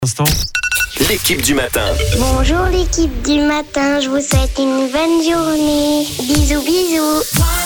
Instant. L'équipe du matin. Bonjour l'équipe du matin, je vous souhaite une bonne journée. Bisous bisous.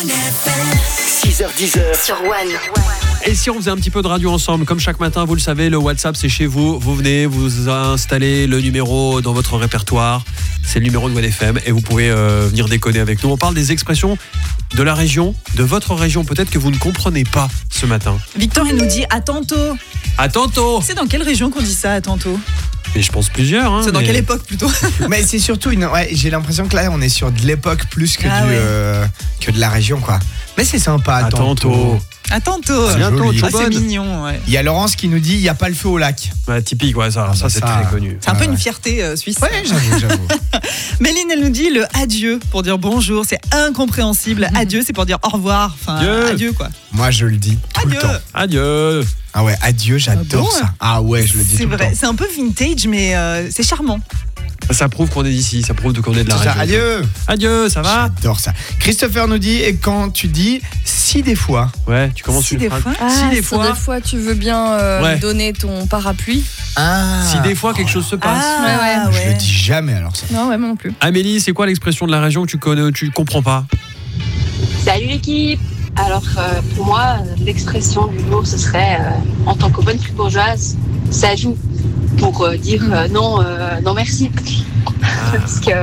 6h-10h sur One. Et si on faisait un petit peu de radio ensemble, comme chaque matin, vous le savez, le WhatsApp c'est chez vous. Vous venez, vous installez le numéro dans votre répertoire. C'est le numéro de One FM et vous pouvez venir déconner avec nous. On parle des expressions de la région, de votre région, peut-être que vous ne comprenez pas ce matin. Victor, il nous dit à tantôt. À tantôt. C'est dans quelle région qu'on dit ça, à tantôt? Mais je pense plusieurs. Hein, c'est dans quelle époque plutôt? Mais c'est surtout j'ai l'impression que là on est sur de l'époque plus que que de la région quoi. Mais c'est sympa. À tantôt. À tantôt. C'est joli. C'est mignon. Ouais. Il y a Laurence qui nous dit il y a pas le feu au lac. Ouais, typique, ouais, ça c'est très connu. C'est un peu une fierté suisse. Ouais, j'avoue. Méline, elle nous dit le adieu pour dire bonjour, c'est incompréhensible. Adieu, c'est pour dire au revoir. Enfin, adieu quoi. Moi je le dis tout le temps. Adieu. Ah ouais, adieu, j'adore ça. Ah ouais, je le dis tout le temps. C'est un peu vintage, mais c'est charmant. Ça prouve qu'on est d'ici, ça prouve qu'on est de la région. Adieu, ça va? J'adore ça. Christopher nous dit, et quand tu dis si des fois. Ouais, tu commences une phrase. Si des fois tu veux bien donner ton parapluie. Si des fois quelque chose se passe. Je le dis jamais alors ça. Non, ouais, moi non plus. Amélie, c'est quoi l'expression de la région que tu comprends pas? Salut l'équipe. Alors pour moi, l'expression du jour, ce serait en tant que bonne fribourgeoise, ça joue pour dire non merci. Parce que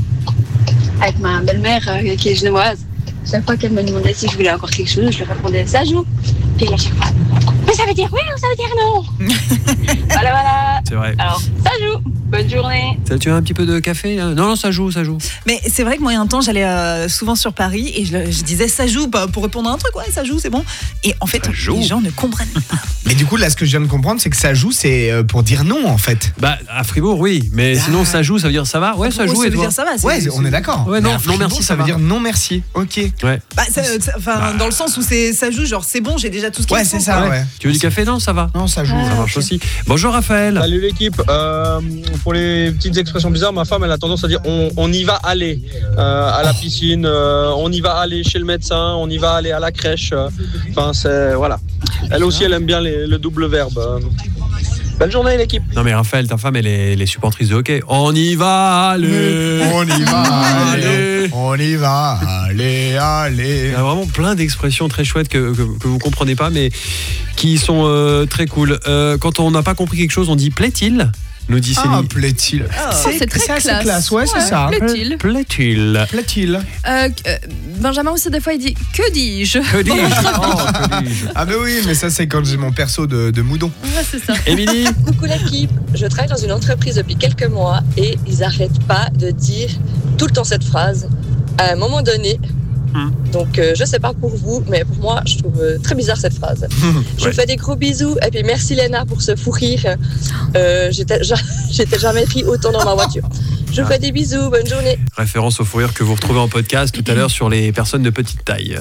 avec ma belle-mère qui est genevoise, chaque fois qu'elle me demandait si je voulais encore quelque chose, je lui répondais ça joue. Puis à chaque fois, mais ça veut dire oui ou ça veut dire non. Voilà. C'est vrai. Alors ça joue. Bonne journée. Tu as un petit peu de café? Non, ça joue. Mais c'est vrai que moi, il y a un temps, j'allais souvent sur Paris et je disais ça joue pour répondre à un truc. Ouais, ça joue, c'est bon. Et en fait, les gens ne comprennent pas. Mais du coup, là, ce que je viens de comprendre, c'est que ça joue, c'est pour dire non, en fait. Bah, à Fribourg, oui. Mais sinon, ça joue, ça veut dire ça va? Ouais, ça joue. Ça veut dire ça va. Ouais, on est d'accord. Ouais, non merci, ça veut dire non merci. Ok. Ouais. Dans le sens où ça joue, genre c'est bon, j'ai déjà tout ce qu'il faut. Ouais, c'est ça, ouais. Tu veux du café? Non, ça va. Non, ça joue. Ça marche aussi. Bonjour Raphaël. Salut l'équipe. Pour les petites expressions bizarres, ma femme elle a tendance à dire on y va aller à la piscine, on y va aller chez le médecin, on y va aller à la crèche. Enfin c'est voilà. Elle aussi elle aime bien le double verbe. Belle journée l'équipe. Non mais Raphaël, ta femme elle est supportrice de hockey. On y va aller. On y va aller. On y va aller. Il y a vraiment plein d'expressions très chouettes que vous comprenez pas mais qui sont très cool. Quand on n'a pas compris quelque chose, on dit plaît-il? Nous dit Céline. Plaît-il. C'est très assez classe, ouais, c'est ça. Plaît-il. Plaît-il. Benjamin aussi, des fois, il dit que dis-je. Que dis-je? Ah, mais oui, mais ça, c'est quand j'ai mon perso de moudon. Ouais, c'est ça. Émilie. Coucou l'équipe, je travaille dans une entreprise depuis quelques mois et ils n'arrêtent pas de dire tout le temps cette phrase à un moment donné. Donc je sais pas pour vous, mais pour moi je trouve très bizarre cette phrase. Je vous fais des gros bisous et puis merci Léna pour ce fou rire. J'étais jamais ri autant dans ma voiture. Je vous fais des bisous, bonne journée. Référence au fou rire que vous retrouvez en podcast tout à l'heure sur les personnes de petite taille.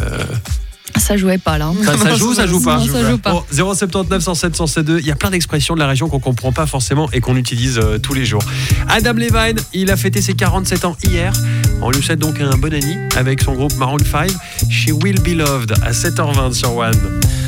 Ça jouait pas là. Ça joue pas? Non, ça joue pas. Bon, 079 107 107 il y a plein d'expressions de la région qu'on comprend pas forcément et qu'on utilise tous les jours. Adam Levine, il a fêté ses 47 ans hier. On lui souhaite donc un bon année avec son groupe Maroon 5. She Will Be Loved à 7h20 sur One.